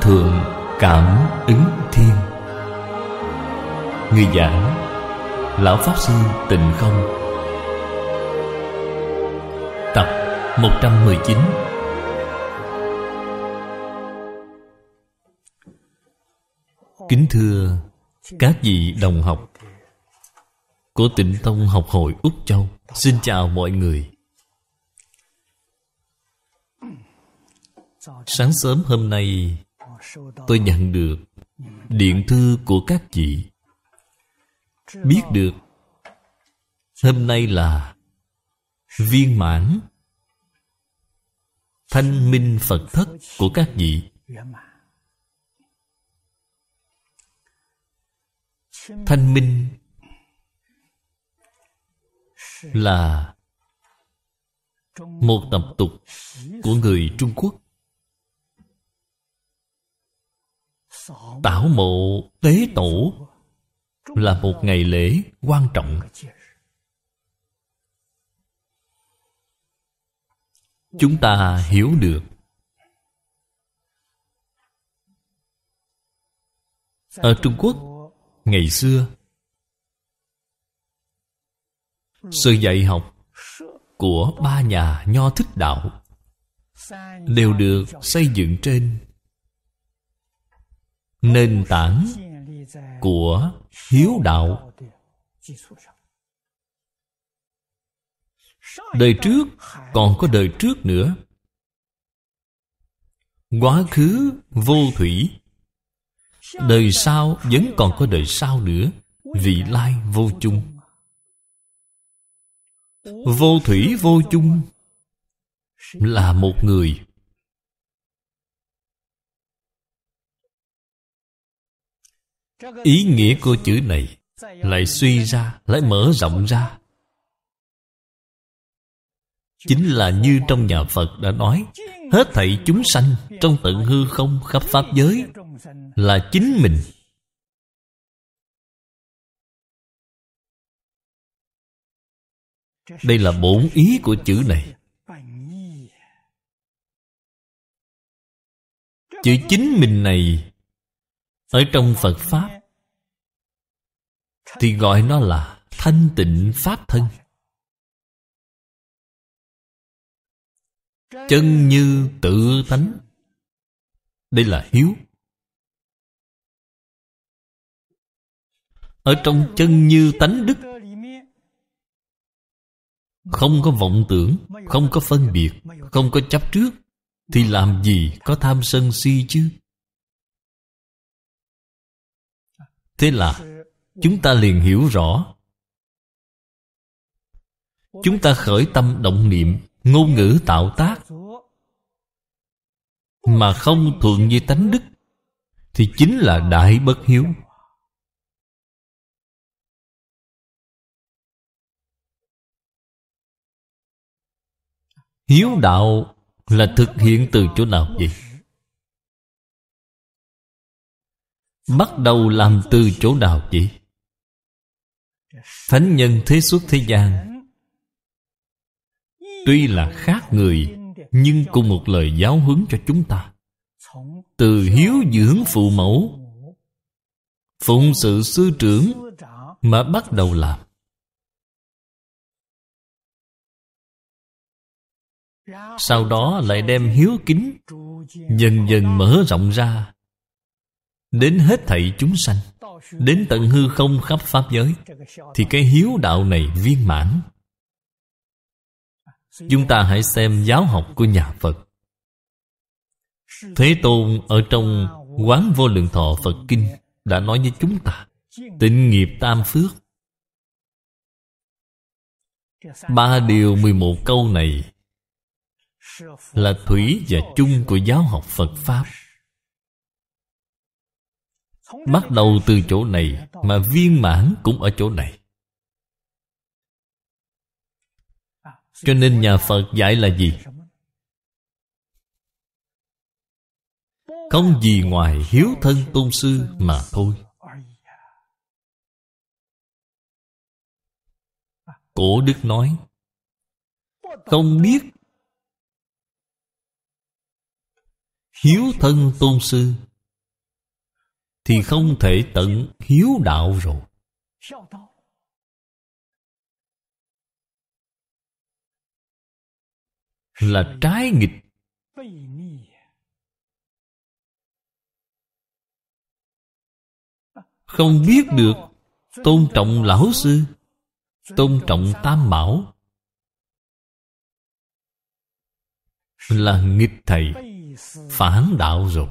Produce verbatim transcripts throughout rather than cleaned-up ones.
Thượng Cảm Ứng Thiên. Người giảng Lão Pháp Sư Tịnh Không. Tập một trăm mười chín. Kính thưa các vị đồng học của Tịnh Tông Học hội Úc Châu, xin chào mọi người. Sáng sớm hôm nay, tôi nhận được điện thư của các vị, biết được hôm nay là viên mãn thanh minh Phật thất của các vị. Thanh minh là một tập tục của người Trung Quốc. Tảo mộ tế tổ là một ngày lễ quan trọng. Chúng ta hiểu được ở Trung Quốc ngày xưa, sự dạy học của ba nhà Nho Thích Đạo đều được xây dựng trên nền tảng của hiếu đạo. Đời trước còn có đời trước nữa. Quá khứ vô thủy, đời sau vẫn còn có đời sau nữa. Vị lai vô chung. Vô thủy vô chung là một người. Ý nghĩa của chữ này lại suy ra, lại mở rộng ra, chính là như trong nhà Phật đã nói, hết thảy chúng sanh trong tận hư không khắp pháp giới là chính mình. Đây là bổn ý của chữ này. Chữ chính mình này ở trong Phật Pháp thì gọi nó là thanh tịnh Pháp thân. Chân như tự tánh. Đây là hiếu. Ở trong chân như tánh đức, không có vọng tưởng, không có phân biệt, không có chấp trước, thì làm gì có tham sân si chứ? Thế là chúng ta liền hiểu rõ. Chúng ta khởi tâm động niệm, ngôn ngữ tạo tác mà không thuận với tánh đức thì chính là đại bất hiếu. Hiếu đạo là thực hiện từ chỗ nào vậy? Bắt đầu làm từ chỗ nào vậy? Thánh nhân thế xuất thế gian tuy là khác người, nhưng cùng một lời giáo huấn cho chúng ta. Từ hiếu dưỡng phụ mẫu, phụng sự sư trưởng mà bắt đầu làm. Sau đó lại đem hiếu kính dần dần mở rộng ra đến hết thảy chúng sanh, đến tận hư không khắp pháp giới, thì cái hiếu đạo này viên mãn. Chúng ta hãy xem giáo học của nhà Phật. Thế Tôn ở trong Quán Vô Lượng Thọ Phật Kinh đã nói với chúng ta tịnh nghiệp tam phước. Ba điều mười một câu này là thủy và chung của giáo học Phật Pháp. Bắt đầu từ chỗ này mà viên mãn cũng ở chỗ này. Cho nên nhà Phật dạy là gì? Không gì ngoài hiếu thân tôn sư mà thôi. Cổ Đức nói, không biết hiếu thân tôn sư thì không thể tận hiếu đạo rồi. Là trái nghịch. Không biết được tôn trọng lão sư, tôn trọng tam bảo, là nghịch thầy, phản đạo rồi.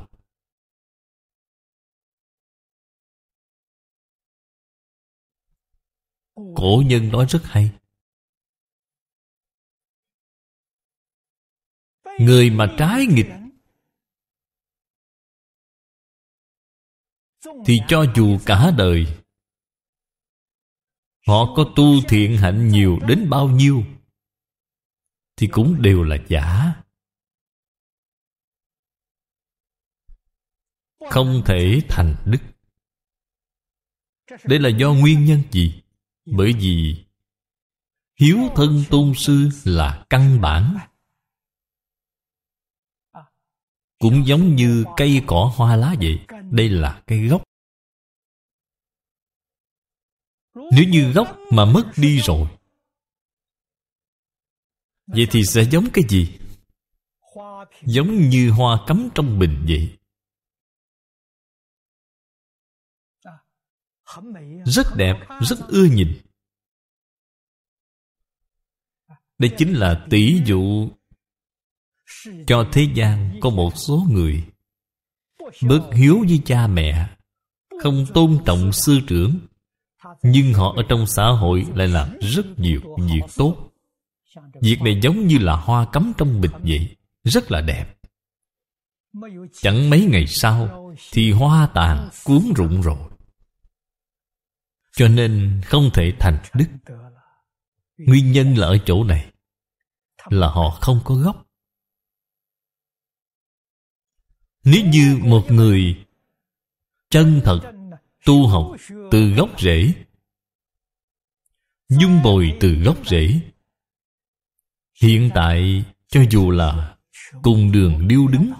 Cổ nhân nói rất hay. Người mà trái nghịch thì cho dù cả đời họ có tu thiện hạnh nhiều đến bao nhiêu thì cũng đều là giả, không thể thành đức. Đây là do nguyên nhân gì? Bởi vì hiếu thân tôn sư là căn bản. Cũng giống như cây cỏ hoa lá vậy. Đây là cây gốc. Nếu như gốc mà mất đi rồi, vậy thì sẽ giống cái gì? Giống như hoa cắm trong bình vậy. Rất đẹp, rất ưa nhìn. Đây chính là tỷ dụ cho thế gian có một số người bất hiếu với cha mẹ, không tôn trọng sư trưởng, nhưng họ ở trong xã hội lại làm rất nhiều việc tốt. Việc này giống như là hoa cắm trong bịch vậy, rất là đẹp. Chẳng mấy ngày sau thì hoa tàn cuốn rụng rồi. Cho nên không thể thành đức. Nguyên nhân là ở chỗ này, là họ không có gốc. Nếu như một người chân thật tu học từ gốc rễ, dung bồi từ gốc rễ, hiện tại cho dù là cùng đường điêu đứng,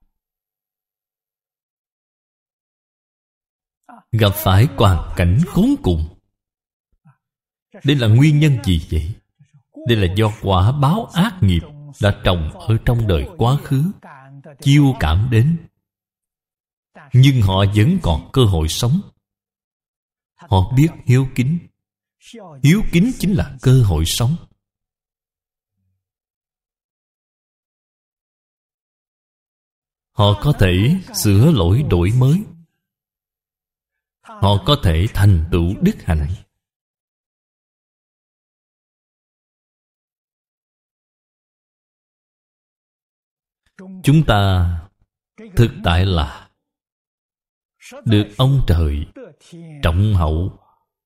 gặp phải hoàn cảnh khốn cùng. Đây là nguyên nhân gì vậy? Đây là do quả báo ác nghiệp đã trồng ở trong đời quá khứ, chiêu cảm đến. Nhưng họ vẫn còn cơ hội sống. Họ biết hiếu kính. Hiếu kính chính là cơ hội sống. Họ có thể sửa lỗi đổi mới. Họ có thể thành tựu đức hạnh. Chúng ta thực tại là được ông trời trọng hậu.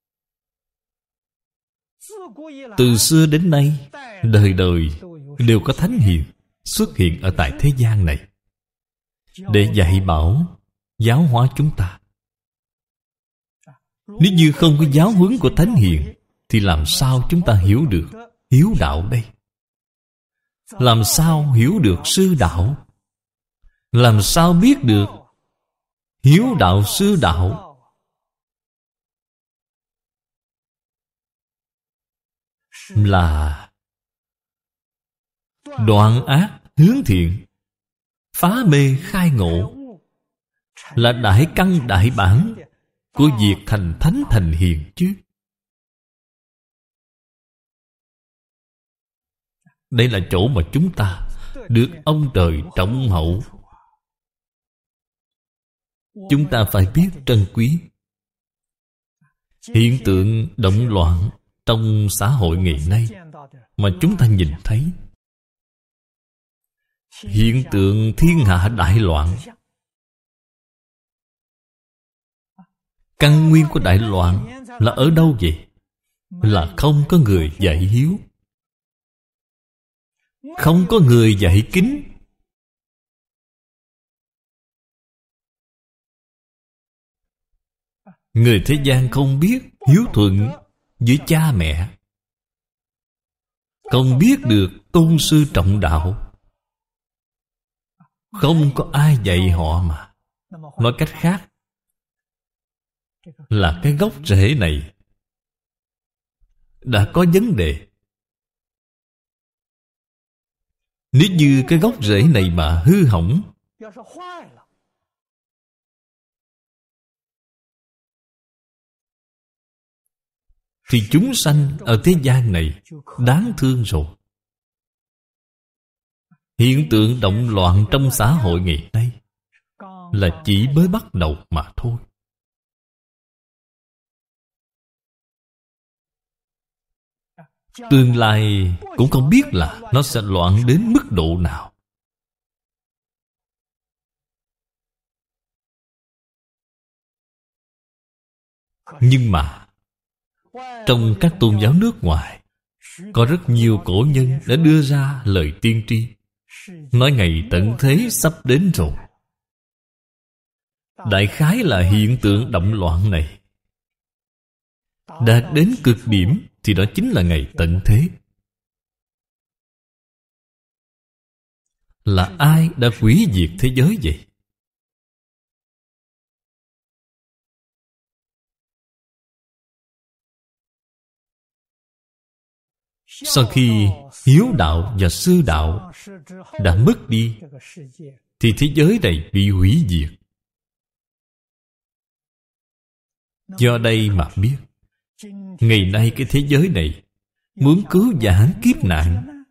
Từ xưa đến nay, đời đời đều có thánh hiền xuất hiện ở tại thế gian này để dạy bảo, giáo hóa chúng ta. Nếu như không có giáo huấn của thánh hiền thì làm sao chúng ta hiểu được hiếu đạo đây? Làm sao hiểu được sư đạo? Làm sao biết được hiếu đạo sư đạo? Là đoạn ác hướng thiện, phá mê khai ngộ, là đại căn đại bản của việc thành thánh thành hiền chứ. Đây là chỗ mà chúng ta được ông trời trọng hậu. Chúng ta phải biết trân quý. Hiện tượng động loạn trong xã hội ngày nay mà chúng ta nhìn thấy, hiện tượng thiên hạ đại loạn, căn nguyên của đại loạn là ở đâu vậy? Là không có người dạy hiếu, không có người dạy kính. Người thế gian không biết hiếu thuận với cha mẹ, không biết được tôn sư trọng đạo, không có ai dạy họ mà. Nói cách khác, là cái gốc rễ này đã có vấn đề. Nếu như cái gốc rễ này mà hư hỏng, thì chúng sanh ở thế gian này đáng thương rồi. Hiện tượng động loạn trong xã hội ngày nay là chỉ mới bắt đầu mà thôi. Tương lai cũng không biết là nó sẽ loạn đến mức độ nào. Nhưng mà trong các tôn giáo nước ngoài, có rất nhiều cổ nhân đã đưa ra lời tiên tri, nói ngày tận thế sắp đến rồi. Đại khái là hiện tượng động loạn này đạt đến cực điểm, thì đó chính là ngày tận thế. Là ai đã hủy diệt thế giới vậy? Sau khi hiếu đạo và sư đạo đã mất đi, thì thế giới này bị hủy diệt. Do đây mà biết, ngày nay cái thế giới này muốn cứu vãn kiếp nạn,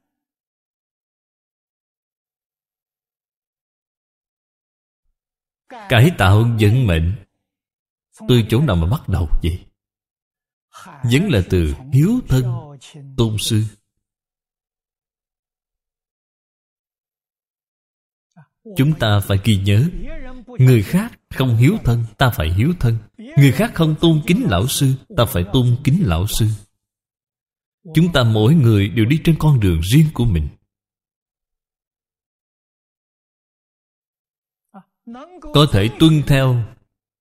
cải tạo vận mệnh, từ chỗ nào mà bắt đầu vậy? Vẫn là từ hiếu thân tôn sư. Chúng ta phải ghi nhớ, người khác không hiếu thân, ta phải hiếu thân. Người khác không tôn kính lão sư, ta phải tôn kính lão sư. Chúng ta mỗi người đều đi trên con đường riêng của mình. Có thể tuân theo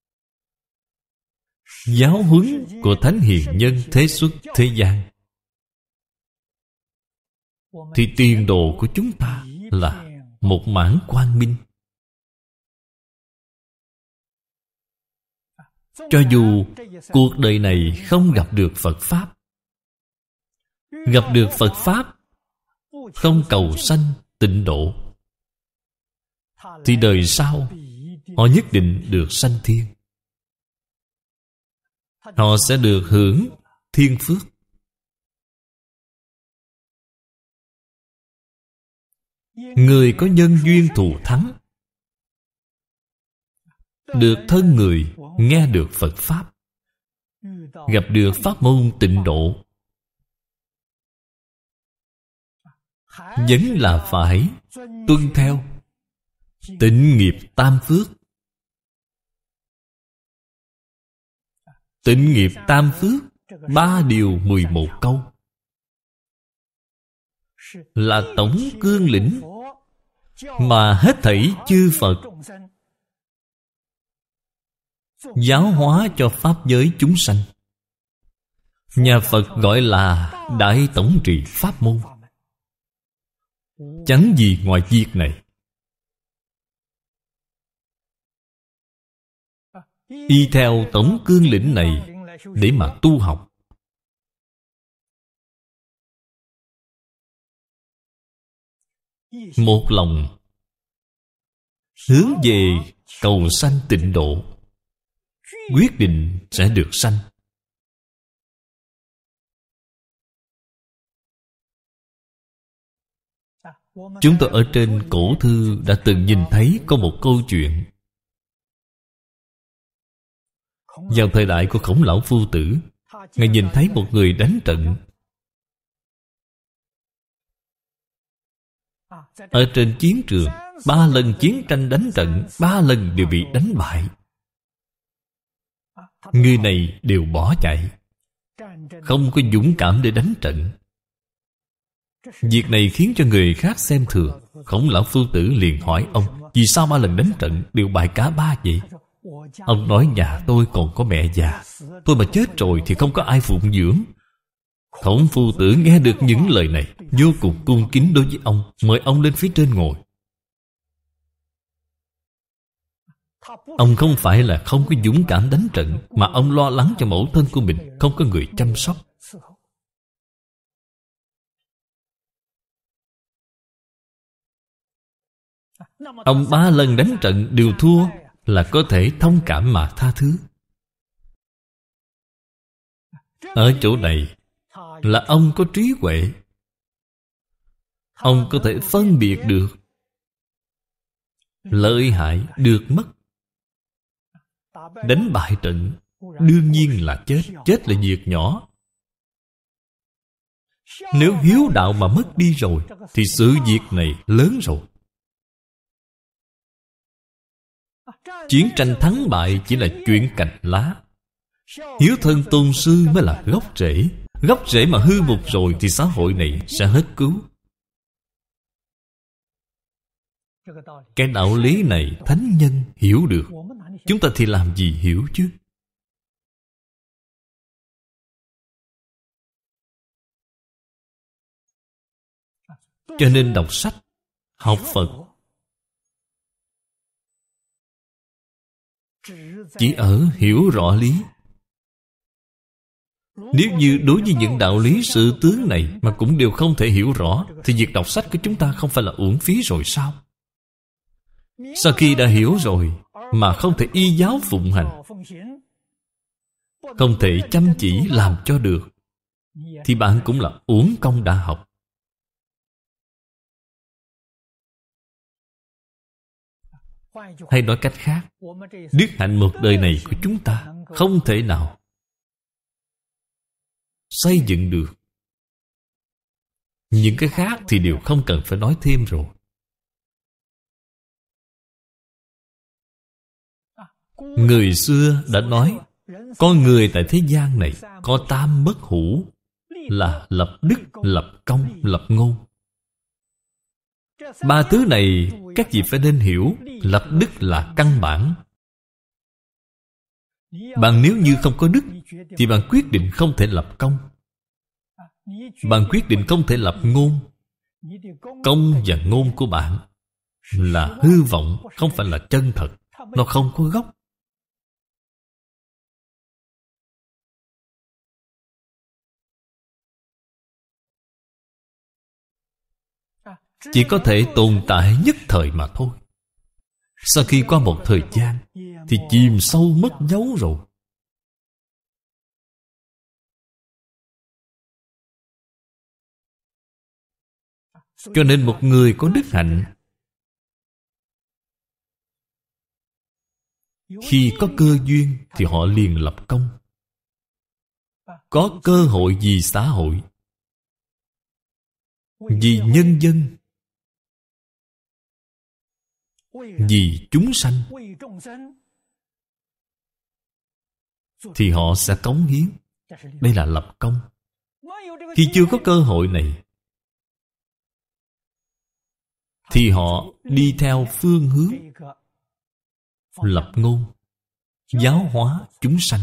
giáo huấn của thánh hiền nhân thế xuất thế gian, thì tiền đồ của chúng ta là một mảng quang minh. Cho dù cuộc đời này không gặp được Phật Pháp, gặp được Phật Pháp không cầu sanh tịnh độ, thì đời sau họ nhất định được sanh thiên. Họ sẽ được hưởng thiên phước. Người có nhân duyên thù thắng, được thân người nghe được Phật Pháp, gặp được pháp môn tịnh độ, vẫn là phải tuân theo tịnh nghiệp tam phước. Tịnh nghiệp tam phước, ba điều mười một câu, là tổng cương lĩnh mà hết thảy chư Phật giáo hóa cho pháp giới chúng sanh. Nhà Phật gọi là Đại Tổng Trì Pháp Môn. Chẳng gì ngoài việc này. Y theo tổng cương lĩnh này để mà tu học. Một lòng hướng về cầu sanh tịnh độ, quyết định sẽ được sanh. Chúng tôi ở trên cổ thư đã từng nhìn thấy có một câu chuyện. Vào thời đại của Khổng Lão Phu Tử, Ngài nhìn thấy một người đánh trận. Ở trên chiến trường, ba lần chiến tranh đánh trận, ba lần đều bị đánh bại. Người này đều bỏ chạy, không có dũng cảm để đánh trận. Việc này khiến cho người khác xem thường. Khổng Lão Phu Tử liền hỏi ông, vì sao ba lần đánh trận đều bại cả ba vậy? Ông nói, nhà tôi còn có mẹ già, tôi mà chết rồi thì không có ai phụng dưỡng. Khổng Phu Tử nghe được những lời này, vô cùng cung kính đối với ông, mời ông lên phía trên ngồi. Ông không phải là không có dũng cảm đánh trận, mà ông lo lắng cho mẫu thân của mình không có người chăm sóc. Ông ba lần đánh trận đều thua, là có thể thông cảm mà tha thứ. Ở chỗ này là ông có trí huệ. Ông có thể phân biệt được lợi hại được mất. Đánh bại trận đương nhiên là chết. Chết là việc nhỏ. Nếu hiếu đạo mà mất đi rồi thì sự việc này lớn rồi. Chiến tranh thắng bại chỉ là chuyện cành lá. Hiếu thân tôn sư mới là gốc rễ. Gốc rễ mà hư mục rồi thì xã hội này sẽ hết cứu. Cái đạo lý này thánh nhân hiểu được. Chúng ta thì làm gì hiểu chứ? Cho nên đọc sách, học Phật chỉ ở hiểu rõ lý. Nếu như đối với những đạo lý sự tướng này mà cũng đều không thể hiểu rõ, thì việc đọc sách của chúng ta không phải là uổng phí rồi sao? Sau khi đã hiểu rồi mà không thể y giáo phụng hành, không thể chăm chỉ làm cho được, thì bạn cũng là uổng công đã học. Hay nói cách khác, đức hạnh một đời này của chúng ta không thể nào xây dựng được. Những cái khác thì đều không cần phải nói thêm rồi. Người xưa đã nói, con người tại thế gian này có tam bất hủ, là lập đức, lập công, lập ngôn. Ba thứ này các vị phải nên hiểu. Lập đức là căn bản. Bạn nếu như không có đức thì bạn quyết định không thể lập công. Bạn quyết định không thể lập ngôn. Công và ngôn của bạn là hư vọng, không phải là chân thật. Nó không có gốc. Chỉ có thể tồn tại nhất thời mà thôi. Sau khi qua một thời gian thì chìm sâu mất dấu rồi. Cho nên một người có đức hạnh, khi có cơ duyên thì họ liền lập công. Có cơ hội vì xã hội, vì nhân dân, vì chúng sanh, thì họ sẽ cống hiến. Đây là lập công. Khi chưa có cơ hội này thì họ đi theo phương hướng lập ngôn, giáo hóa chúng sanh.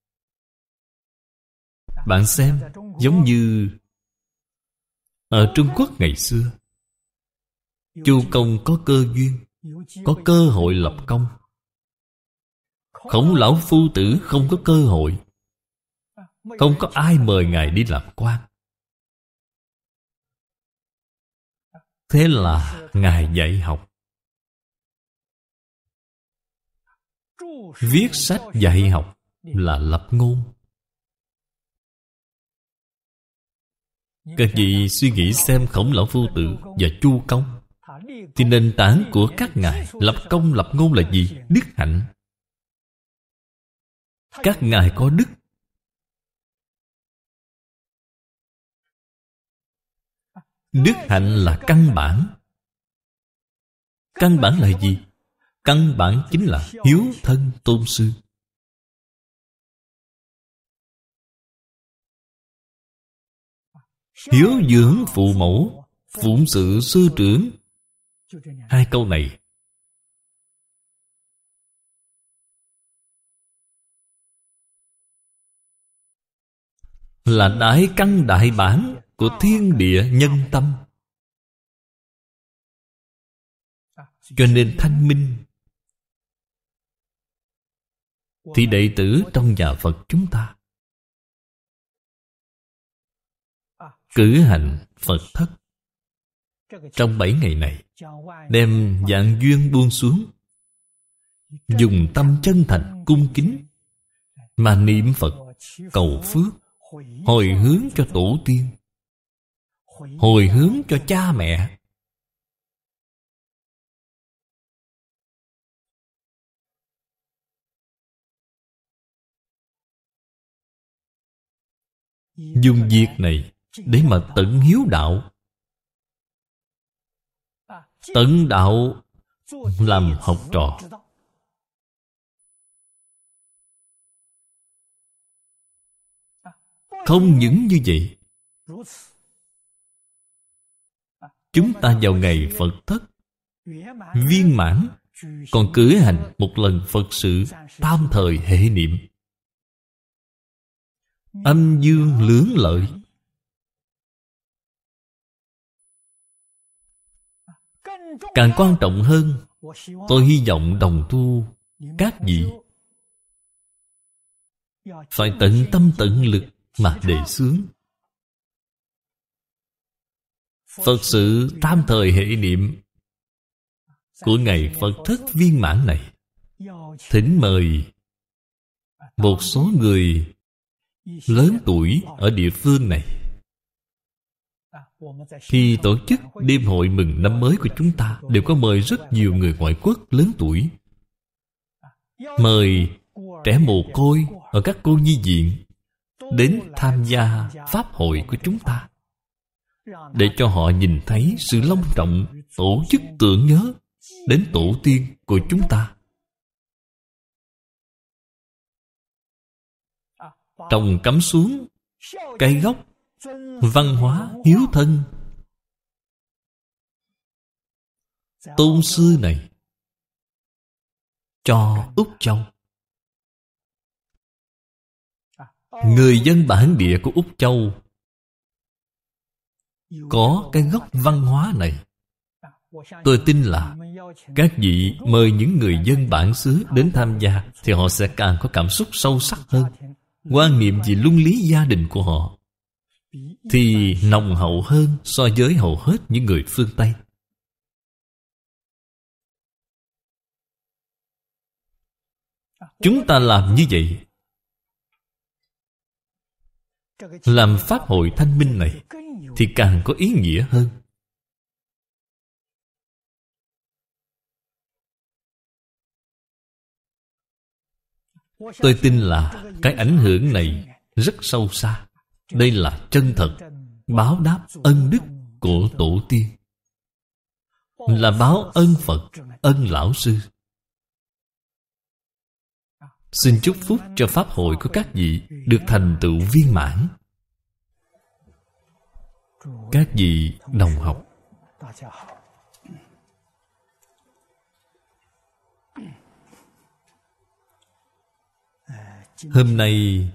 Bạn xem, giống như ở Trung Quốc ngày xưa, Chu Công có cơ duyên, có cơ hội lập công. Khổng Lão Phu Tử không có cơ hội, không có ai mời Ngài đi làm quan. Thế là Ngài dạy học, viết sách dạy học là lập ngôn. Các vị suy nghĩ xem Khổng Lão Phu Tử và Chu Công, thì nền tảng của các ngài lập công lập ngôn là gì? Đức hạnh. Các ngài có đức. Đức hạnh là căn bản. Căn bản là gì? Căn bản chính là hiếu thân tôn sư. Hiếu dưỡng phụ mẫu, phụng sự sư trưởng. Hai câu này là đại căn đại bản của thiên địa nhân tâm. Cho nên thanh minh thì đệ tử trong nhà Phật chúng ta cử hành Phật thất. Trong bảy ngày này, đem vạn duyên buông xuống, dùng tâm chân thành cung kính mà niệm Phật cầu phước, hồi hướng cho tổ tiên, hồi hướng cho cha mẹ. Dùng việc này để mà tận hiếu đạo. Tận đạo làm học trò. Không những như vậy, chúng ta vào ngày Phật thất viên mãn còn cử hành một lần Phật sự tam thời hệ niệm, âm dương lưỡng lợi. Càng quan trọng hơn, tôi hy vọng đồng tu các vị phải tận tâm tận lực mà đề xướng Phật sự tam thời hệ niệm của ngày Phật thất viên mãn này. Thỉnh mời một số người lớn tuổi ở địa phương này. Khi tổ chức đêm hội mừng năm mới của chúng ta, đều có mời rất nhiều người ngoại quốc lớn tuổi. Mời trẻ mồ côi ở các cô nhi viện đến tham gia pháp hội của chúng ta, để cho họ nhìn thấy sự long trọng tổ chức tưởng nhớ đến tổ tiên của chúng ta. Trồng cắm xuống cây gốc văn hóa hiếu thân tôn sư này cho Úc Châu. Người dân bản địa của Úc Châu có cái gốc văn hóa này. Tôi tin là các vị mời những người dân bản xứ đến tham gia thì họ sẽ càng có cảm xúc sâu sắc hơn. Quan niệm về luân lý gia đình của họ thì nồng hậu hơn so với hầu hết những người phương Tây. Chúng ta làm như vậy, làm pháp hội thanh minh này thì càng có ý nghĩa hơn. Tôi tin là cái ảnh hưởng này rất sâu xa. Đây là chân thật báo đáp ân đức của tổ tiên, là báo ân Phật, ân lão sư. Xin chúc phúc cho pháp hội của các vị được thành tựu viên mãn. Các vị đồng học, hôm nay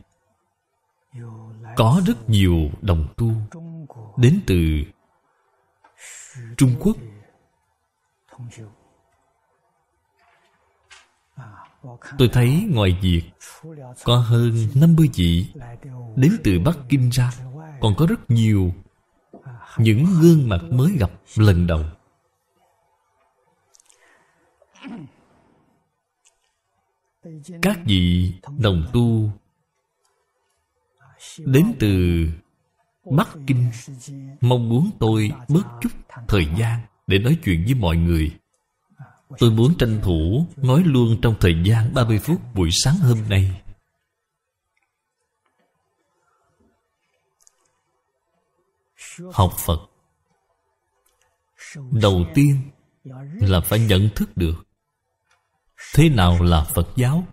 có rất nhiều đồng tu đến từ Trung Quốc. Tôi thấy ngoài việc có hơn năm mươi vị đến từ Bắc Kinh ra, còn có rất nhiều những gương mặt mới gặp lần đầu. Các vị đồng tu đến từ Bắc Kinh mong muốn tôi bớt chút thời gian để nói chuyện với mọi người. Tôi muốn tranh thủ nói luôn trong thời gian ba mươi phút buổi sáng hôm nay. Học Phật, đầu tiên là phải nhận thức được thế nào là Phật giáo.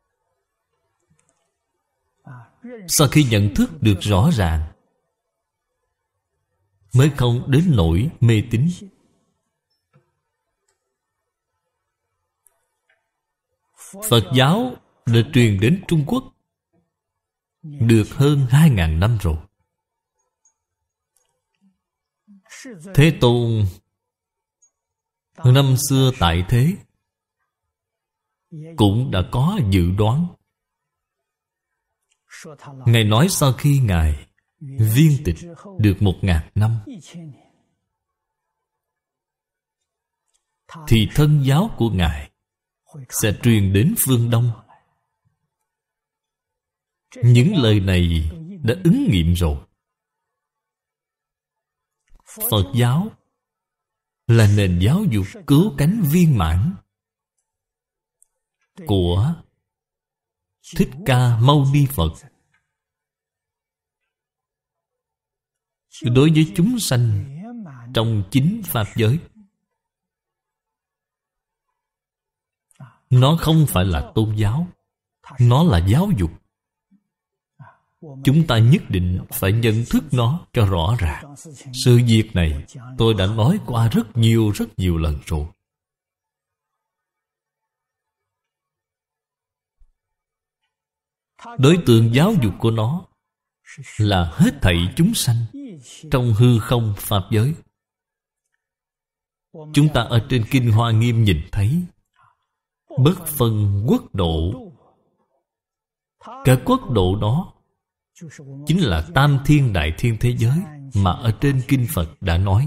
Sau khi nhận thức được rõ ràng, mới không đến nỗi mê tín. Phật giáo được truyền đến Trung Quốc được hơn hai ngàn năm rồi. Thế Tôn năm xưa tại thế cũng đã có dự đoán Ngài nói sau khi Ngài viên tịch được một ngàn năm, thì thân giáo của Ngài sẽ truyền đến phương Đông. Những lời này đã ứng nghiệm rồi. Phật giáo là nền giáo dục cứu cánh viên mãn của Thích Ca Mâu Ni Phật. Đối với chúng sanh trong chính Pháp giới, nó không phải là tôn giáo, nó là giáo dục. Chúng ta nhất định phải nhận thức nó cho rõ ràng. Sự việc này tôi đã nói qua rất nhiều rất nhiều lần rồi. Đối tượng giáo dục của nó là hết thảy chúng sanh trong hư không Pháp giới. Chúng ta ở trên Kinh Hoa Nghiêm nhìn thấy bất phân quốc độ. Cả quốc độ đó chính là tam thiên đại thiên thế giới mà ở trên Kinh Phật đã nói,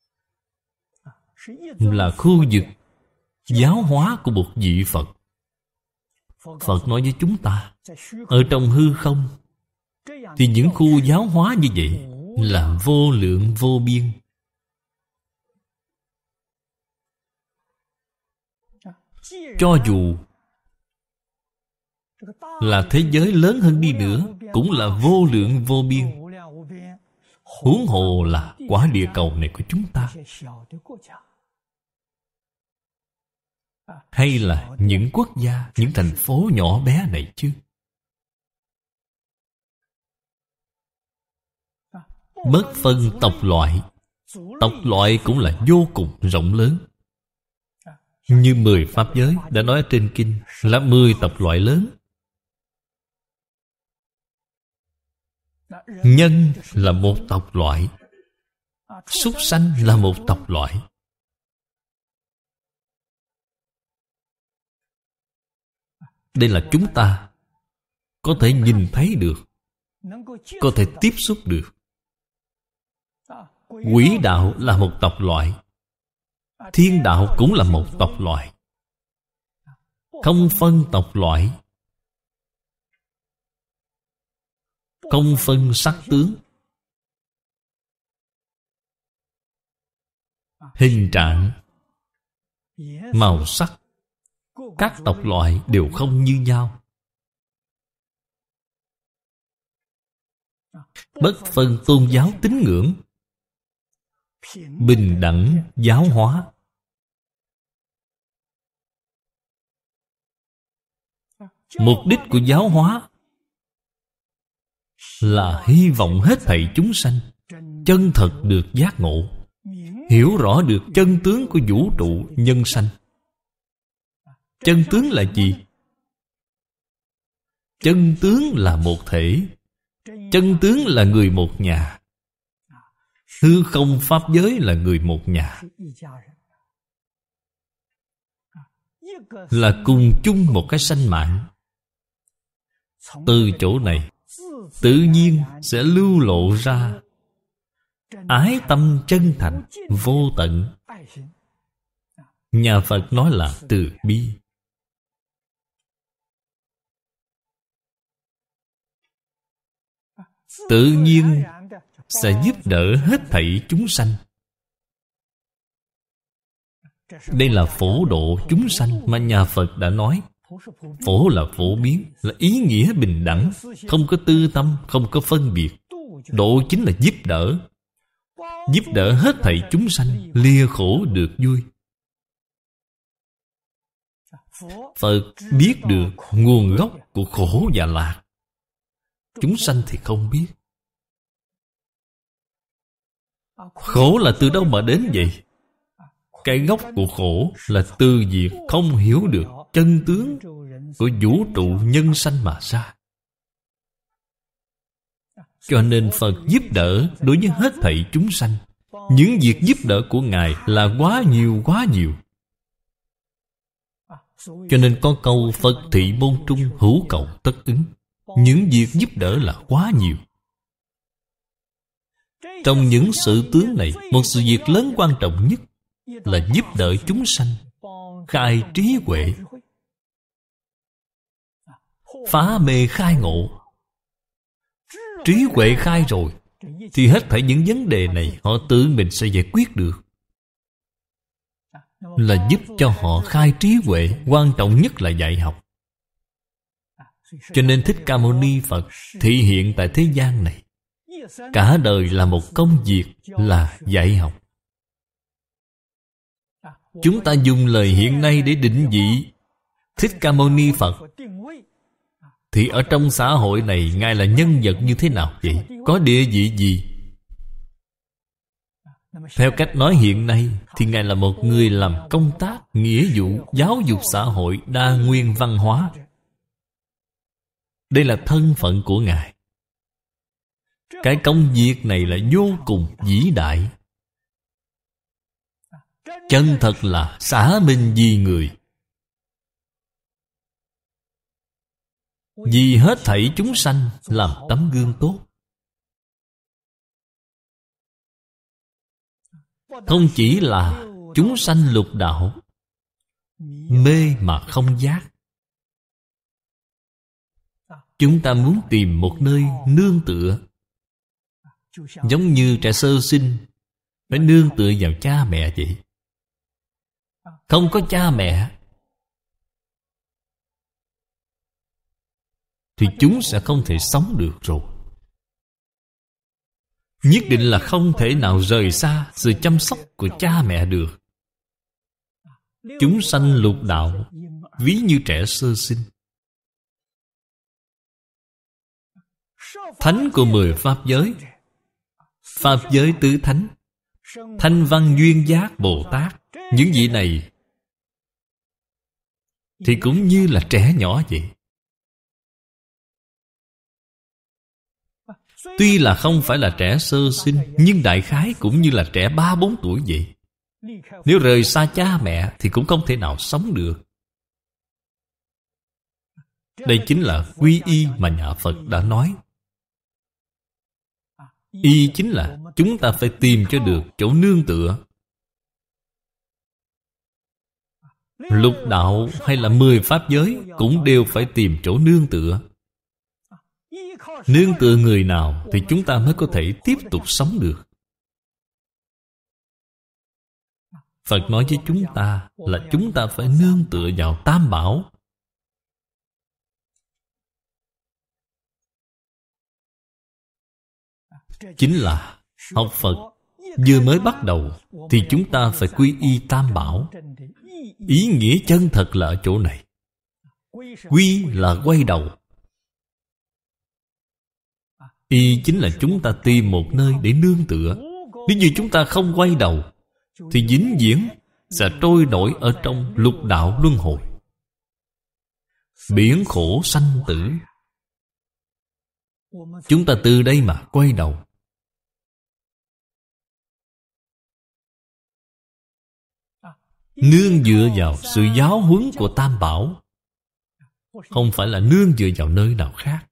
là khu vực giáo hóa của một vị Phật. Phật nói với chúng ta, ở trong hư không thì những khu giáo hóa như vậy là vô lượng vô biên. Cho dù là thế giới lớn hơn đi nữa cũng là vô lượng vô biên, huống hồ là quả địa cầu này của chúng ta, hay là những quốc gia, những thành phố nhỏ bé này chứ. Bất phân tộc loại. Tộc loại cũng là vô cùng rộng lớn. Như mười Pháp giới đã nói trên Kinh là mười tộc loại lớn. Nhân là một tộc loại, súc sanh là một tộc loại. Đây là chúng ta có thể nhìn thấy được, có thể tiếp xúc được. Quỷ đạo là một tộc loại, thiên đạo cũng là một tộc loại. Không phân tộc loại, không phân sắc tướng, hình trạng, màu sắc. Các tộc loại đều không như nhau. Bất phân tôn giáo tín ngưỡng, bình đẳng giáo hóa. Mục đích của giáo hóa là hy vọng hết thảy chúng sanh chân thật được giác ngộ, hiểu rõ được chân tướng của vũ trụ nhân sanh. Chân tướng là gì? Chân tướng là một thể. Chân tướng là người một nhà. Hư không Pháp giới là người một nhà, là cùng chung một cái sanh mạng. Từ chỗ này tự nhiên sẽ lưu lộ ra ái tâm chân thành vô tận. Nhà Phật nói là từ bi. Tự nhiên sẽ giúp đỡ hết thảy chúng sanh. Đây là phổ độ chúng sanh mà nhà Phật đã nói. Phổ là phổ biến, là ý nghĩa bình đẳng, không có tư tâm, không có phân biệt. Độ chính là giúp đỡ. Giúp đỡ hết thảy chúng sanh lìa khổ được vui. Phật biết được nguồn gốc của khổ và lạc. Chúng sanh thì không biết. Khổ là từ đâu mà đến vậy? Cái gốc của khổ là từ việc không hiểu được chân tướng của vũ trụ nhân sanh mà ra. Cho nên Phật giúp đỡ đối với hết thảy chúng sanh. Những việc giúp đỡ của Ngài là quá nhiều quá nhiều. Cho nên có câu Phật thị môn trung hữu cầu tất ứng. Những việc giúp đỡ là quá nhiều. Trong những sự tướng này, một sự việc lớn quan trọng nhất là giúp đỡ chúng sanh khai trí huệ, phá mê khai ngộ. Trí huệ khai rồi thì hết thảy những vấn đề này họ tự mình sẽ giải quyết được. Là giúp cho họ khai trí huệ. Quan trọng nhất là dạy học. Cho nên Thích Ca Mâu Ni Phật thị hiện tại thế gian này, cả đời là một công việc là dạy học. Chúng ta dùng lời hiện nay để định vị Thích Ca Mâu Ni Phật, thì ở trong xã hội này Ngài là nhân vật như thế nào vậy? Có địa vị gì? Theo cách nói hiện nay thì Ngài là một người làm công tác nghĩa vụ giáo dục xã hội đa nguyên văn hóa. Đây là thân phận của Ngài. Cái công việc này là vô cùng vĩ đại. Chân thật là xả minh vì người, vì hết thảy chúng sanh làm tấm gương tốt. Không chỉ là chúng sanh lục đạo, mê mà không giác. Chúng ta muốn tìm một nơi nương tựa, giống như trẻ sơ sinh phải nương tựa vào cha mẹ vậy. Không có cha mẹ thì chúng sẽ không thể sống được rồi. Nhất định là không thể nào rời xa sự chăm sóc của cha mẹ được. Chúng sanh lục đạo ví như trẻ sơ sinh. Thánh của mười pháp giới, pháp giới tứ thánh, Thanh Văn Duyên Giác Bồ Tát, những vị này thì cũng như là trẻ nhỏ vậy. Tuy là không phải là trẻ sơ sinh, nhưng đại khái cũng như là trẻ ba bốn tuổi vậy. Nếu rời xa cha mẹ thì cũng không thể nào sống được. Đây chính là quy y mà nhà Phật đã nói. Y chính là chúng ta phải tìm cho được chỗ nương tựa. Lục đạo hay là mười pháp giới cũng đều phải tìm chỗ nương tựa. Nương tựa người nào thì chúng ta mới có thể tiếp tục sống được. Phật nói với chúng ta là chúng ta phải nương tựa vào Tam Bảo. Chính là học Phật vừa mới bắt đầu thì chúng ta phải quy y Tam Bảo. Ý nghĩa chân thật là ở chỗ này. Quy là quay đầu. Y chính là chúng ta tìm một nơi để nương tựa. Nếu như chúng ta không quay đầu thì vĩnh viễn sẽ trôi nổi ở trong lục đạo luân hồi, biển khổ sanh tử. Chúng ta từ đây mà quay đầu. Nương dựa vào sự giáo huấn của Tam Bảo, không phải là nương dựa vào nơi nào khác.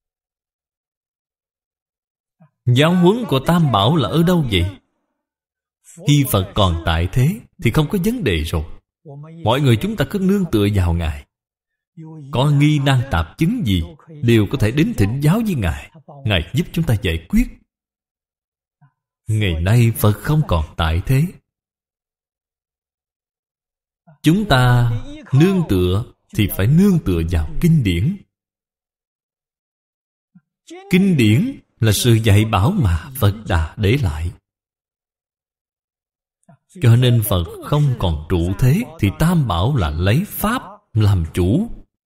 Giáo huấn của Tam Bảo là ở đâu vậy? Khi Phật còn tại thế thì không có vấn đề rồi. Mọi người chúng ta cứ nương tựa vào Ngài. Có nghi nan tạp chứng gì đều có thể đến thỉnh giáo với Ngài. Ngài giúp chúng ta giải quyết. Ngày nay Phật không còn tại thế. Chúng ta nương tựa thì phải nương tựa vào kinh điển. Kinh điển là sự dạy bảo mà Phật đã để lại. Cho nên Phật không còn trụ thế thì Tam Bảo là lấy Pháp làm chủ.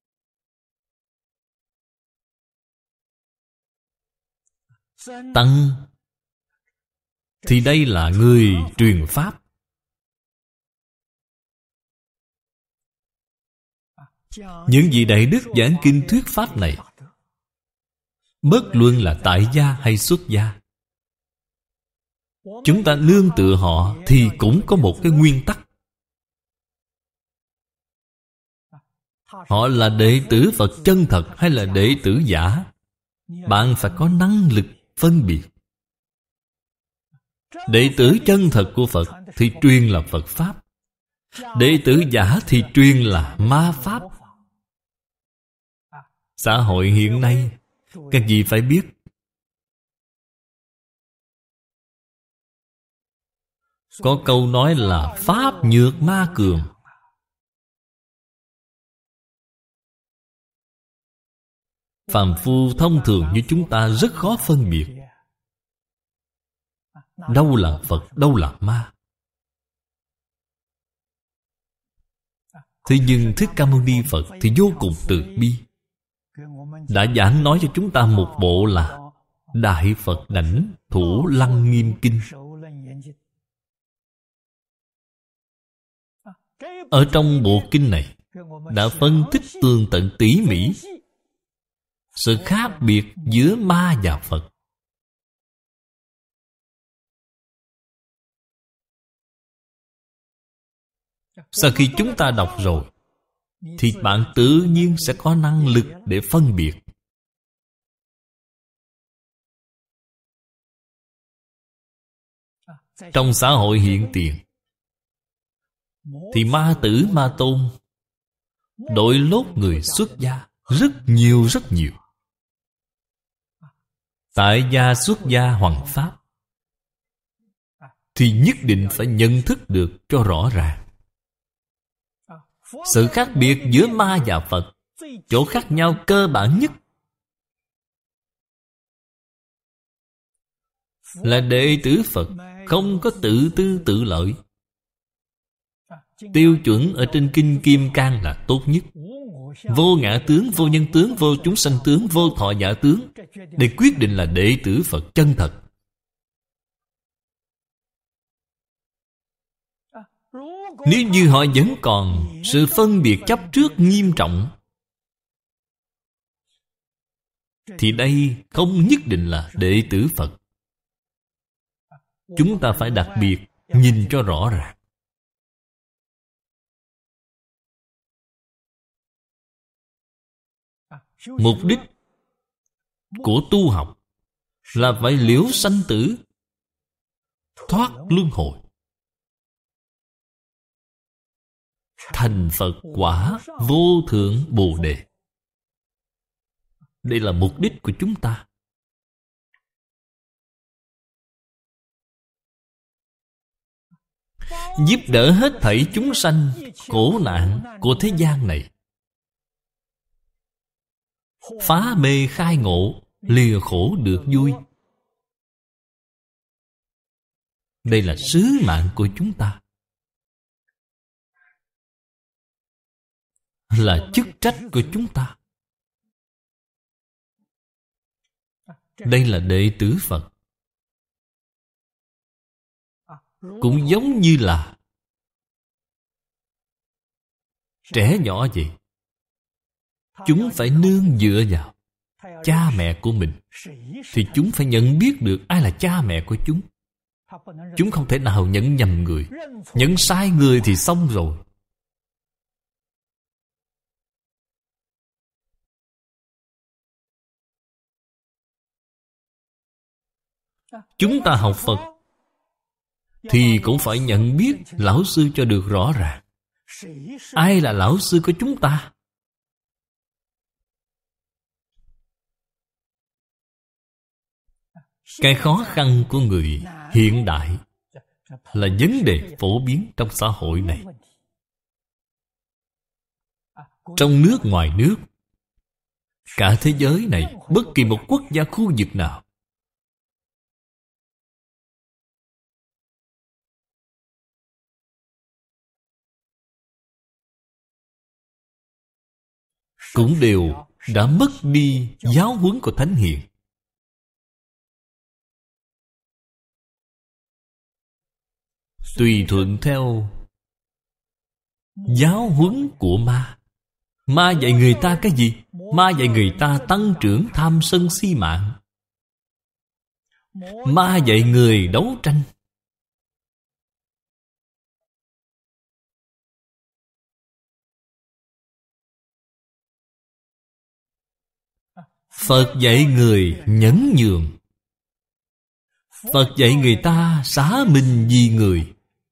Tăng thì đây là người truyền Pháp. Những vị đại đức giảng kinh thuyết Pháp này, bất luận là tại gia hay xuất gia, chúng ta nương tựa họ thì cũng có một cái nguyên tắc. họ là đệ tử Phật chân thật hay là đệ tử giả, bạn phải có năng lực phân biệt. Đệ tử chân thật của Phật thì truyền là Phật Pháp, đệ tử giả thì truyền là ma Pháp. Xã hội hiện nay, các vị phải biết, có câu nói là Pháp nhược ma cường. Phàm phu thông thường như chúng ta rất khó phân biệt đâu là Phật, đâu là ma. Thế nhưng Thích Ca Mâu Ni Phật thì vô cùng từ bi, đã giảng nói cho chúng ta một bộ là Đại Phật Đảnh Thủ Lăng Nghiêm Kinh. Ở trong bộ kinh này đã phân tích tường tận tỉ mỉ sự khác biệt giữa ma và Phật. Sau khi chúng ta đọc rồi thì bạn tự nhiên sẽ có năng lực để phân biệt. Trong xã hội hiện tiền thì ma tử ma tôn đội lốt người xuất gia rất nhiều rất nhiều. Tại gia xuất gia hoằng pháp thì nhất định phải nhận thức được cho rõ ràng. Sự khác biệt giữa ma và Phật, chỗ khác nhau cơ bản nhất là đệ tử Phật không có tự tư tự lợi. Tiêu chuẩn ở trên Kinh Kim Cang là tốt nhất. Vô ngã tướng, vô nhân tướng, vô chúng sanh tướng, vô thọ giả tướng, để quyết định là đệ tử Phật chân thật. Nếu như họ vẫn còn sự phân biệt chấp trước nghiêm trọng thì đây không nhất định là đệ tử Phật. Chúng ta phải đặc biệt nhìn cho rõ ràng. Mục đích của tu học là phải liễu sanh tử, thoát luân hồi, thành Phật quả vô thượng Bồ Đề. Đây là mục đích của chúng ta. Giúp đỡ hết thảy chúng sanh khổ nạn của thế gian này, phá mê khai ngộ, lìa khổ được vui. Đây là sứ mạng của chúng ta, là chức trách của chúng ta. Đây là đệ tử Phật. Cũng giống như là trẻ nhỏ vậy, chúng phải nương dựa vào cha mẹ của mình, thì chúng phải nhận biết được ai là cha mẹ của chúng. Chúng không thể nào nhận nhầm người. Nhận sai người thì xong rồi. Chúng ta học Phật thì cũng phải nhận biết lão sư cho được rõ ràng. Ai là lão sư của chúng ta? Cái khó khăn của người hiện đại là vấn đề phổ biến trong xã hội này. Trong nước ngoài nước, cả thế giới này, bất kỳ một quốc gia khu vực nào, cũng đều đã mất đi giáo huấn của Thánh Hiền. Tùy thuận theo giáo huấn của ma. Ma dạy người ta cái gì? Ma dạy người ta tăng trưởng tham sân si mạng. Ma dạy người đấu tranh. Phật dạy người nhẫn nhường. Phật dạy người ta xá mình vì người.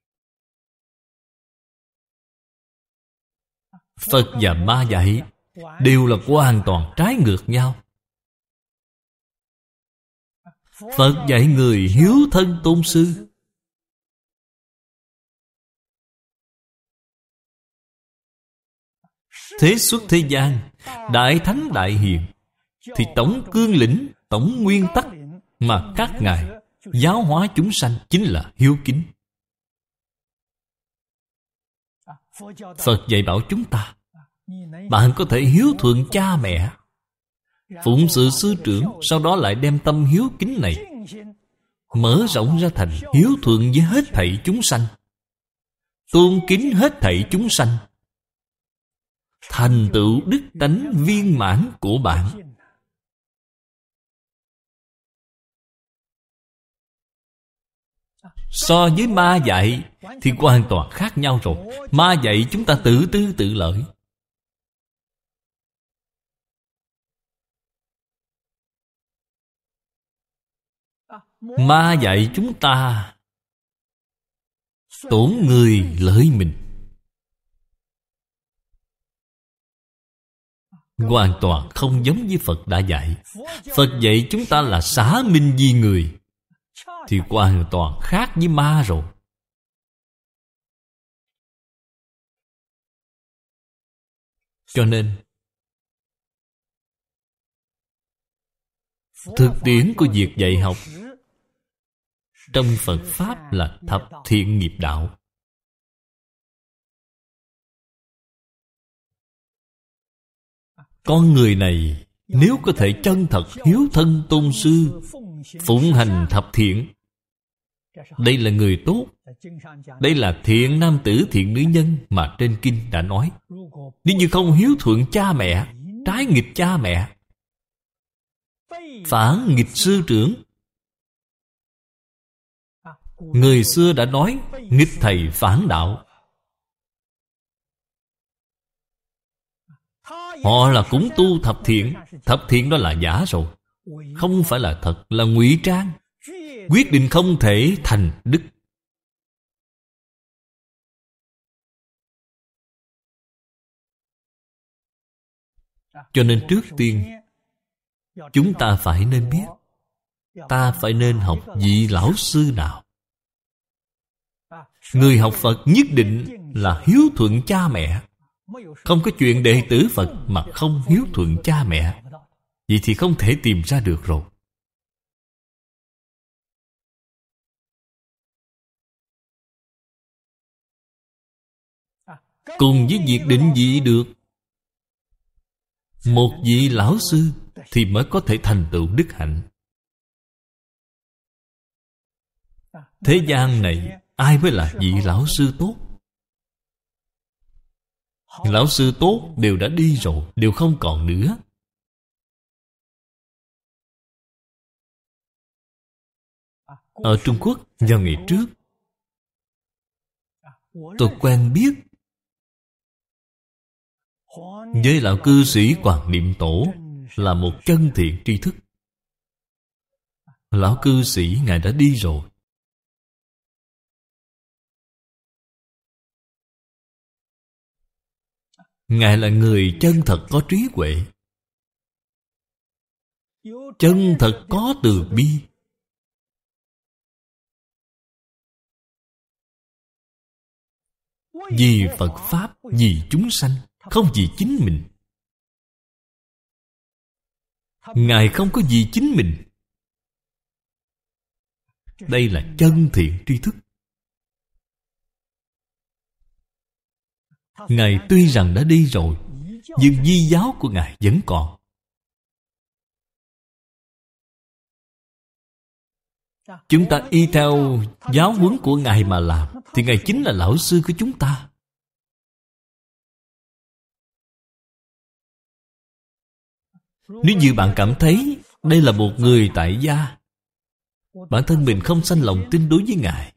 Phật và Ma dạy đều là hoàn toàn trái ngược nhau. Phật dạy người hiếu thân tôn sư. Thế xuất thế gian, đại thánh đại hiền, thì tổng cương lĩnh, tổng nguyên tắc mà các ngài giáo hóa chúng sanh chính là hiếu kính. Phật dạy bảo chúng ta, bạn có thể hiếu thuận cha mẹ, phụng sự sư trưởng, sau đó lại đem tâm hiếu kính này mở rộng ra thành hiếu thuận với hết thảy chúng sanh, tôn kính hết thảy chúng sanh, thành tựu đức tánh viên mãn của bạn. So với Ma dạy thì hoàn toàn khác nhau rồi. Ma dạy chúng ta tự tư tự lợi. Ma dạy chúng ta tổn người lợi mình. Hoàn toàn không giống với Phật đã dạy. Phật dạy chúng ta là xả minh vì người, thì hoàn toàn khác với Ma rồi. Cho nên thực tiễn của việc dạy học trong Phật Pháp là thập thiện nghiệp đạo. Con người này nếu có thể chân thật hiếu thân tôn sư, phụng hành thập thiện, đây là người tốt. Đây là thiện nam tử thiện nữ nhân mà trên kinh đã nói. Nếu như không hiếu thuận cha mẹ, trái nghịch cha mẹ, phản nghịch sư trưởng, người xưa đã nói nghịch thầy phản đạo. Họ là cũng tu thập thiện. Thập thiện đó là giả rồi, không phải là thật, là ngụy trang, quyết định không thể thành đức. Cho nên trước tiên chúng ta phải nên biết, ta phải nên học vị lão sư nào. Người học Phật nhất định là hiếu thuận cha mẹ. Không có chuyện đệ tử Phật mà không hiếu thuận cha mẹ. Vậy thì không thể tìm ra được rồi. Cùng với việc định vị được một vị lão sư thì mới có thể thành tựu đức hạnh. Thế gian này ai mới là vị lão sư tốt? Lão sư tốt đều đã đi rồi, đều không còn nữa. Ở Trung Quốc vào ngày trước, tôi quen biết với lão cư sĩ Quảng Niệm Tổ, là một chân thiện tri thức. Lão cư sĩ ngài đã đi rồi. Ngài là người chân thật có trí huệ, chân thật có từ bi. Vì Phật Pháp, vì chúng sanh, không vì chính mình. Ngài không có vì chính mình. Đây là chân thiện tri thức. Ngài tuy rằng đã đi rồi, nhưng di giáo của Ngài vẫn còn. Chúng ta y theo giáo huấn của Ngài mà làm, thì Ngài chính là lão sư của chúng ta. Nếu như bạn cảm thấy đây là một người tại gia, bản thân mình không sanh lòng tin đối với Ngài.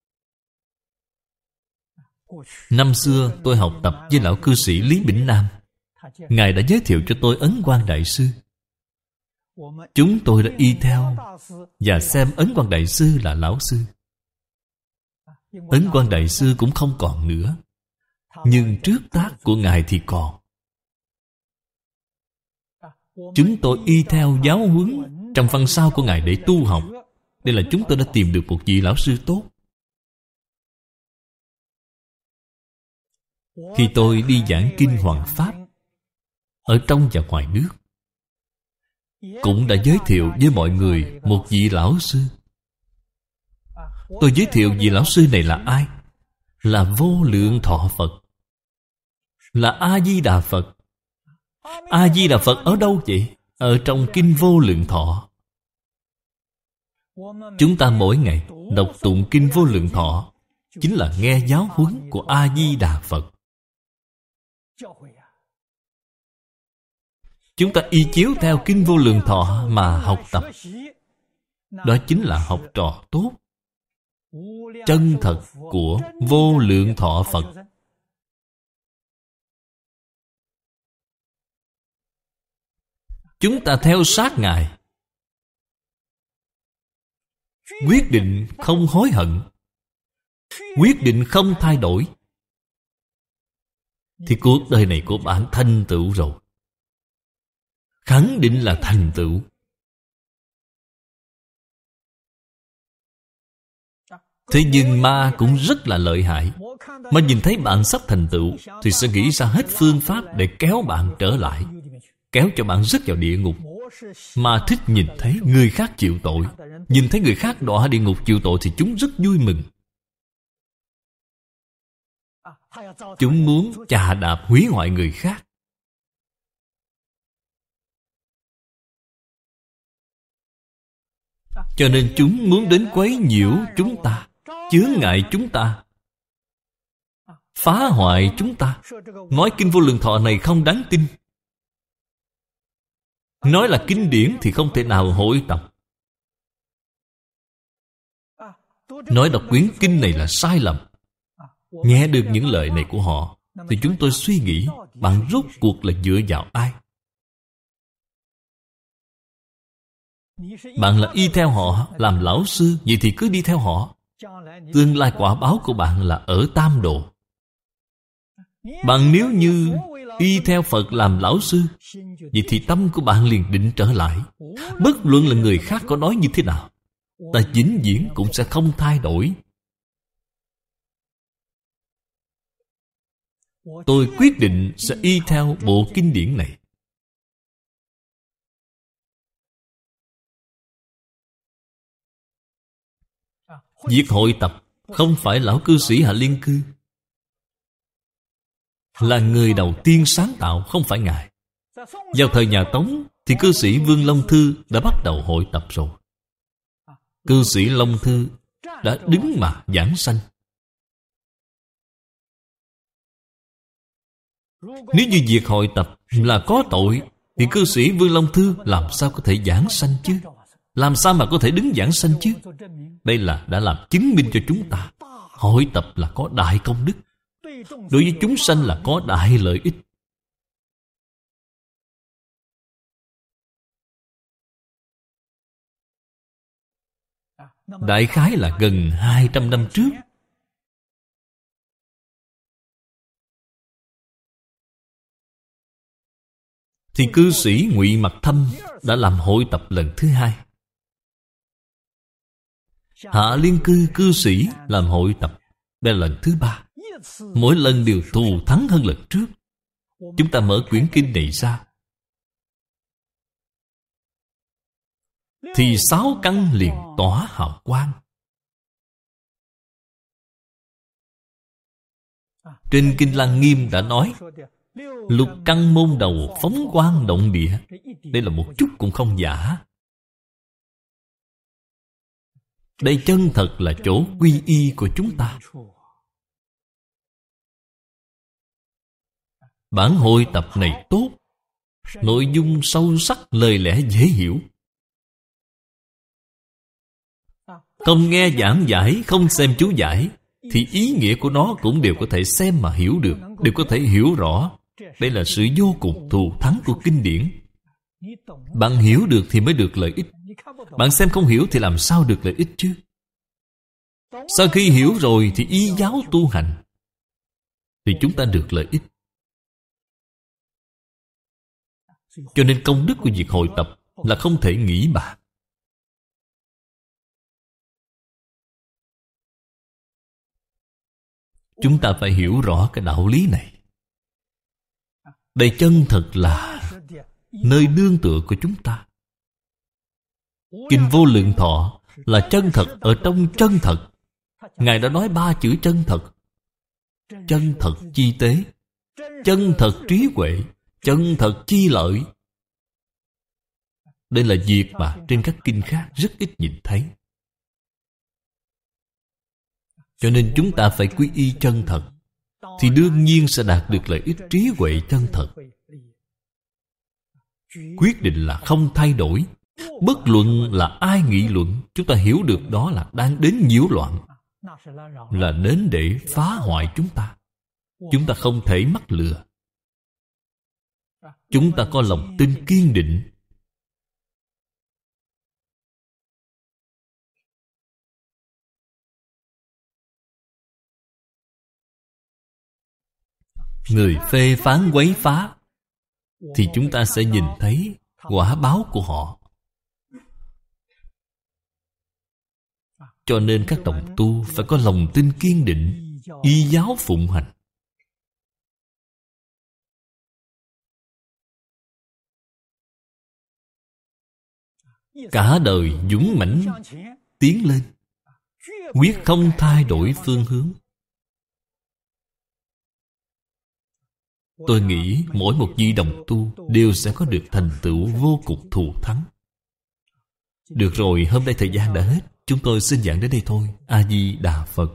Năm xưa tôi học tập với lão cư sĩ Lý Bỉnh Nam. Ngài đã giới thiệu cho tôi Ấn Quang Đại Sư. Chúng tôi đã y theo và xem Ấn Quang Đại Sư là lão sư. Ấn Quang Đại Sư cũng không còn nữa, nhưng trước tác của Ngài thì còn. Chúng tôi y theo giáo huấn trong văn sao của Ngài để tu học. Đây là chúng tôi đã tìm được một vị lão sư tốt. Khi tôi đi giảng kinh Hoằng Pháp ở trong và ngoài nước, cũng đã giới thiệu với mọi người một vị lão sư. Tôi giới thiệu vị lão sư này là ai? Là Vô Lượng Thọ Phật, là A-di-đà Phật. A-di-đà Phật ở đâu vậy? Ở trong kinh Vô Lượng Thọ. Chúng ta mỗi ngày đọc tụng kinh Vô Lượng Thọ chính là nghe giáo huấn của A-di-đà Phật. Chúng ta y chiếu theo kinh Vô Lượng Thọ mà học tập. Đó chính là học trò tốt, chân thật của Vô Lượng Thọ Phật. Chúng ta theo sát Ngài, quyết định không hối hận, quyết định không thay đổi, thì cuộc đời này của bạn thành tựu rồi. Khẳng định là thành tựu. Thế nhưng ma cũng rất là lợi hại. Mà nhìn thấy bạn sắp thành tựu thì sẽ nghĩ ra hết phương pháp để kéo bạn trở lại, kéo cho bạn rớt vào địa ngục. Ma thích nhìn thấy người khác chịu tội. Nhìn thấy người khác đọa địa ngục chịu tội thì chúng rất vui mừng. Chúng muốn chà đạp hủy hoại người khác. Cho nên chúng muốn đến quấy nhiễu chúng ta, chướng ngại chúng ta, phá hoại chúng ta. Nói kinh Vô Lượng Thọ này không đáng tin, nói là kinh điển thì không thể nào hội tập. Nói đọc quyển kinh này là sai lầm. Nghe được những lời này của họ thì chúng tôi suy nghĩ, bạn rốt cuộc là dựa vào ai? Bạn là y theo họ làm lão sư, vậy thì cứ đi theo họ. Tương lai quả báo của bạn là ở tam độ. Bạn nếu như y theo Phật làm lão sư, vậy thì tâm của bạn liền định trở lại. Bất luận là người khác có nói như thế nào, ta vĩnh viễn cũng sẽ không thay đổi. Tôi quyết định sẽ y theo bộ kinh điển này. Việc hội tập không phải lão cư sĩ Hạ Liên Cư là người đầu tiên sáng tạo, không phải Ngài. Vào thời nhà Tống thì cư sĩ Vương Long Thư đã bắt đầu hội tập rồi. Cư sĩ Long Thư đã đứng mà giảng sanh. Nếu như việc hội tập là có tội thì cư sĩ Vương Long Thư làm sao có thể giảng sanh chứ? Làm sao mà có thể đứng giảng sanh chứ? Đây là đã làm chứng minh cho chúng ta hội tập là có đại công đức, đối với chúng sanh là có đại lợi ích. Đại khái là gần hai trăm năm trước, thì cư sĩ Ngụy Mặc Thâm đã làm hội tập lần thứ hai. Hạ Liên Cư cư sĩ làm hội tập đây là lần thứ ba. Mỗi lần đều thù thắng hơn lần trước. Chúng ta mở quyển kinh này ra thì sáu căn liền tỏa hào quang. Trên kinh Lăng Nghiêm đã nói lục căn môn đầu phóng quang động địa. Đây là một chút cũng không giả. Đây chân thật là chỗ quy y của chúng ta. Bản hội tập này tốt, nội dung sâu sắc, lời lẽ dễ hiểu. Không nghe giảng giải, không xem chú giải thì ý nghĩa của nó cũng đều có thể xem mà hiểu được, đều có thể hiểu rõ. Đây là sự vô cùng thù thắng của kinh điển. Bạn hiểu được thì mới được lợi ích. Bạn xem không hiểu thì làm sao được lợi ích chứ? Sau khi hiểu rồi thì y giáo tu hành, thì chúng ta được lợi ích. Cho nên công đức của việc hội tập là không thể nghĩ bạc. Chúng ta phải hiểu rõ cái đạo lý này. Đây chân thật là nơi nương tựa của chúng ta. Kinh Vô Lượng Thọ là chân thật ở trong chân thật. Ngài đã nói ba chữ chân thật. Chân thật chi tế, chân thật trí huệ, chân thật chi lợi. Đây là việc mà trên các kinh khác rất ít nhìn thấy. Cho nên chúng ta phải quy y chân thật, thì đương nhiên sẽ đạt được lợi ích trí huệ chân thật. Quyết định là không thay đổi. Bất luận là ai nghị luận, chúng ta hiểu được đó là đang đến nhiễu loạn, là đến để phá hoại chúng ta. Chúng ta không thể mắc lừa. Chúng ta có lòng tin kiên định. Người phê phán quấy phá thì chúng ta sẽ nhìn thấy quả báo của họ. Cho nên các đồng tu phải có lòng tin kiên định, y giáo phụng hành. Cả đời dũng mãnh tiến lên, quyết không thay đổi phương hướng. Tôi nghĩ mỗi một vị đồng tu đều sẽ có được thành tựu vô cùng thù thắng. Được rồi, hôm nay thời gian đã hết. Chúng tôi xin giảng đến đây thôi. A-di-đà Phật.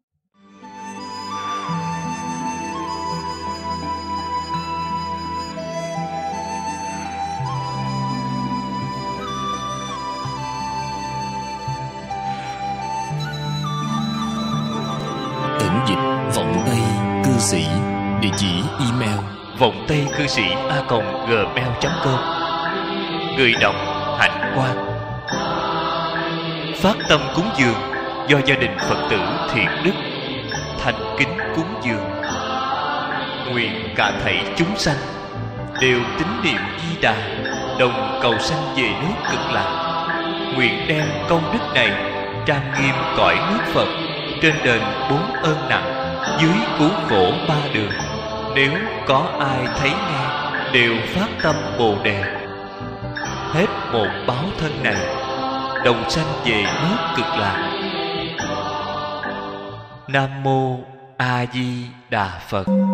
Tĩnh dịch vọng Tây cư sĩ. Địa chỉ email vọng tây cư sĩ a còng gmail chấm com. Người đọc Hạnh Quang. Phát tâm cúng dường do gia đình Phật tử Thiện Đức thành kính cúng dường. Nguyện cả thảy chúng sanh đều tín niệm Di Đà, đồng cầu sanh về nước Cực Lạc. Nguyện đem công đức này trang nghiêm cõi nước Phật, trên đền bốn ơn nặng, dưới cứu khổ ba đường. Nếu có ai thấy nghe đều phát tâm Bồ Đề, hết một báo thân này đồng sanh về nước Cực Lạc. Nam mô A Di Đà Phật.